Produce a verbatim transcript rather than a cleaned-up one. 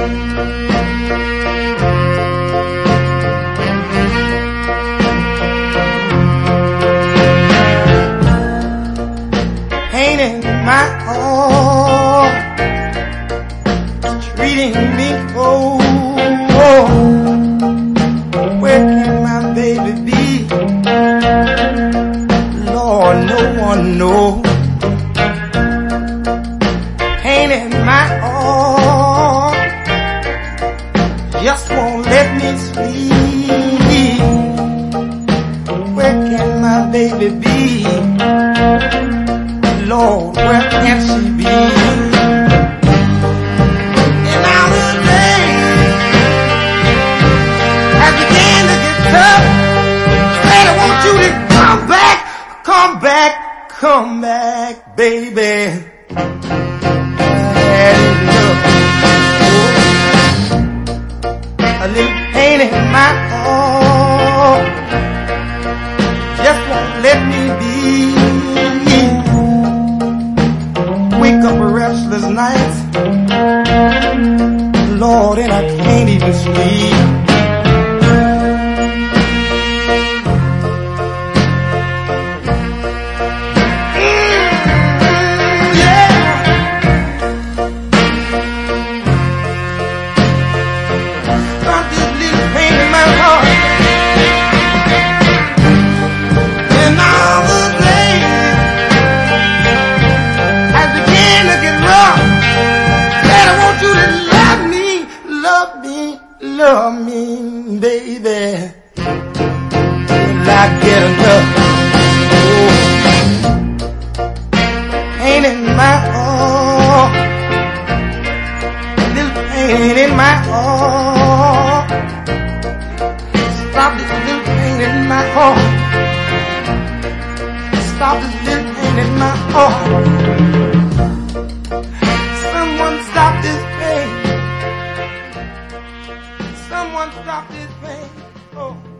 Painting my heart, treating me cold. Where can my baby be? Lord, no one knows. Painting my heart, just won't let me sleep. Where can my baby be? Lord, where can she be? And now the day has begun to get tough. Said I want you to come back, come back, come back, baby. A little pain in my heart just won't let me be. Wake up restless nights, Lord, and I can't even sleep. Love me, baby, till I get enough. Oh, pain in my heart, little pain in my heart. Stop this little pain in my heart. Stop this little pain in my heart. Someone stop this pain. Someone stop this pain. Oh.